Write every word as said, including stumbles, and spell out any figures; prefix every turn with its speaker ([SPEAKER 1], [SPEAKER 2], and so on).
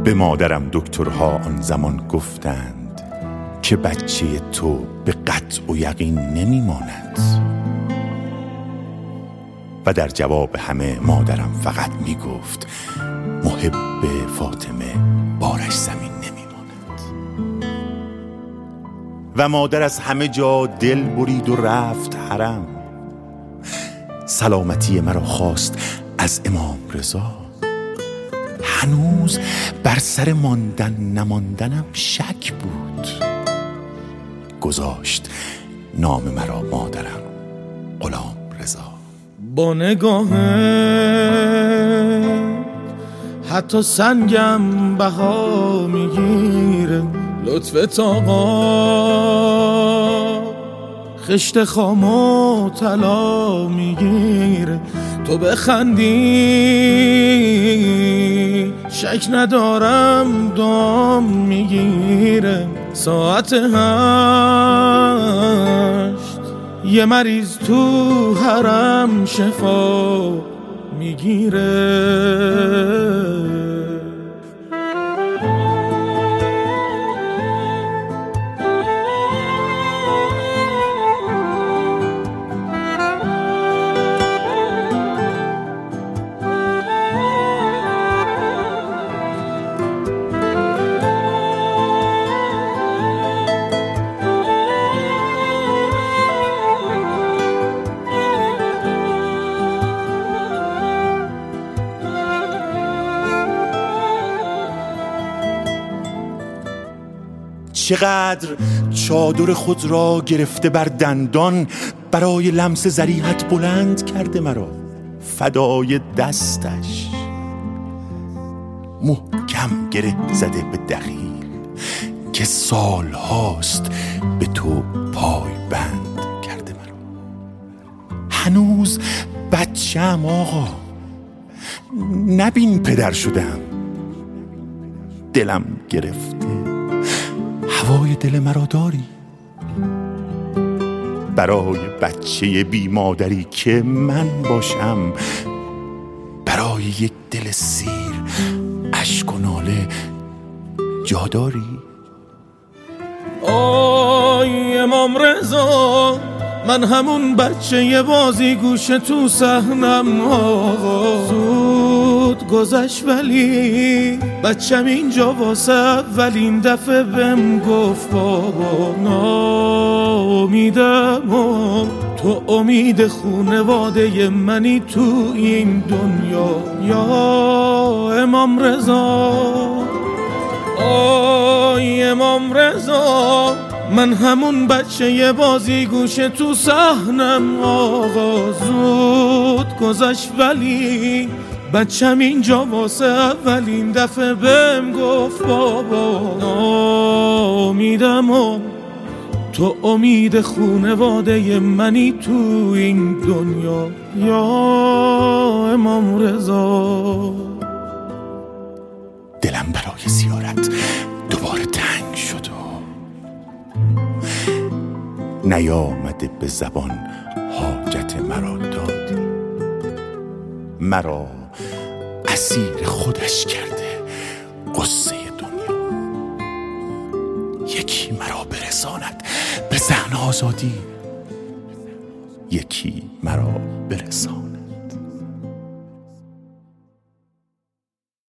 [SPEAKER 1] به مادرم دکترها آن زمان گفتند که بچه تو به قطع و یقین نمیماند. و در جواب همه مادرم فقط میگفت محب فاطمه بارش زمین نمیماند. و مادر از همه جا دل برید و رفت حرم. سلامتی مرا خواست از امام رضا. هنوز بر سر ماندن نماندنم شک بود. گذاشت نام مرا مادرم غلام رضا.
[SPEAKER 2] با نگاهه حتی سنگم بها میگیره. لطفت آقا خشت خام و طلا میگیره. تو بخندی شک ندارم دام میگیره. ساعت هشت یه مریض تو حرم شفا میگیره.
[SPEAKER 1] چقدر چادر خود را گرفته بر دندان، برای لمس ذریحت بلند کرده مرا. فدای دستش محکم گره زده به دخیل که سال هاست به تو پای بند کرده مرا. هنوز بچه‌ام آقا، نبین پدر شدم. دلم گرفته، هوای دل مرا داری؟ برای بچه بی مادری که من باشم، برای یک دل سیر اشک و ناله جا داری؟
[SPEAKER 2] آی امام رضا، من همون بچه بازی گوشه تو صحنم آقا. زود گذشت ولی بچم اینجا واسه اولین دفعه بهم گفت بابا ناامیدم و تو امید خونواده منی تو این دنیا. یا امام رضا، آی امام رضا، من همون بچه بازی گوشه تو صحنم آقا. زود گذشت ولی بچم اینجا واسه اولین دفعه بهم گفت بابا ناامیدم و تو امید خونواده منی تو این دنیا. یا امام رضا،
[SPEAKER 1] دلم برای زیارت دوباره تنگ شد و نیامده به زبان حاجت مرا دادی. مرا اسیر خودش کرده قصه دنیا. یکی مرا برساند به صحن آزادی، یکی مرا برساند